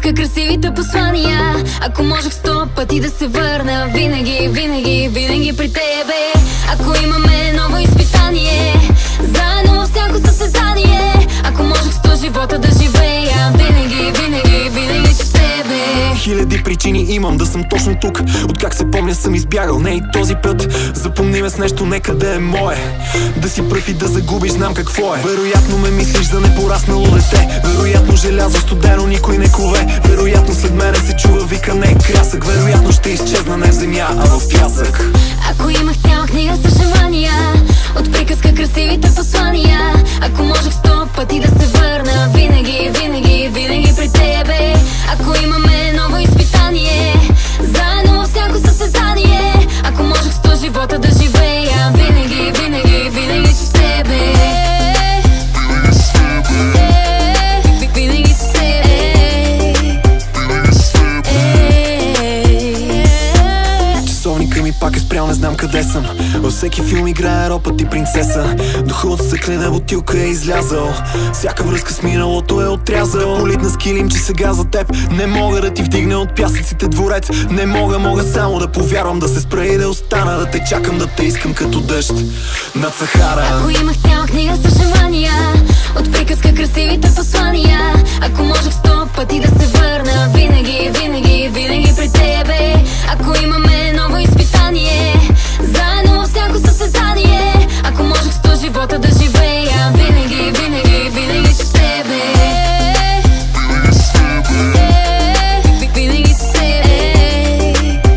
приказка красивите послания. Ако можех 100 пъти да се върна, винаги, винаги, винаги при тебе. Ако имаме ново изпитание, заедно във всяко състезание. Ако можех 100 живота да живея, винаги, винаги, винаги с тебе. Хиляди причини имам да съм точно тук. Откак се помня съм избягал, не и този път. Запомни ме с нещо, нека да е мое. Да си пръв и да загубиш, знам какво е. Вероятно ме мислиш за непораснало дете. Вероятно желязо студено никой не кове. Вероятно след мене се чува викане крясък. Вероятно ще изчезна не в земя, а в пясък. Ако имах цяла книга с желания, от приказка красивите послания. Ако можех 100 пъти да се върна, винаги, винаги, винаги при тебе. Ако имаме ново изпитание, заедно във всяко състезание. Ако можех 100 живота да живея, винаги, винаги, винаги с тебе. Винаги с тебе. Часовника ми пак е спрял, не знам къде съм. Във всеки филм играе ропът и принцеса. Духът от стъклена бутилка е излязъл. Всяка връзка с миналото е отрязал. Политна с килим, че сега за теб не мога да ти вдигне от пясъците дворец. Не мога само да повярвам, да се спра и да остана. Да те чакам, да те искам като дъжд над Сахара. Ако имах цяла книга с желания, от приказка красивите послания. Ако можех 100 пъти да се върна, винаги, винаги, винаги при тебе. Ако имаме ново изпитание, заедно във всяко състезание. Ако можех 100 живота да живея, винаги, винаги, винаги с тебе. Винаги с тебе.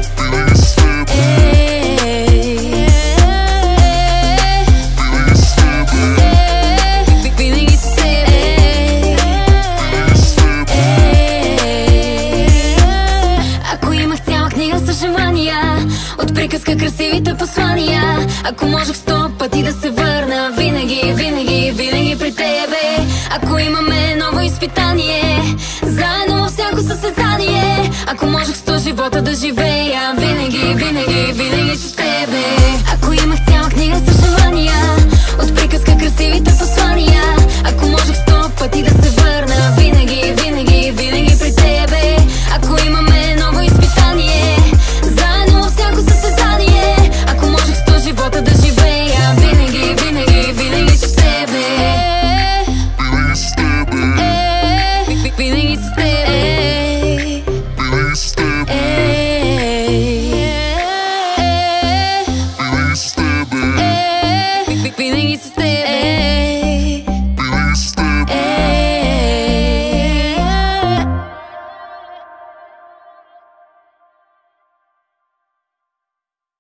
Винаги с тебе. Ако имах цяла книга с желания, от приказка красивите послания. Ако можех 100 пъти да се върна, винаги, винаги, винаги при тебе. Ако имаме ново изпитание, заедно във всяко състезание. Ако можех 100 живота да живея, винаги, винаги, винаги с теб.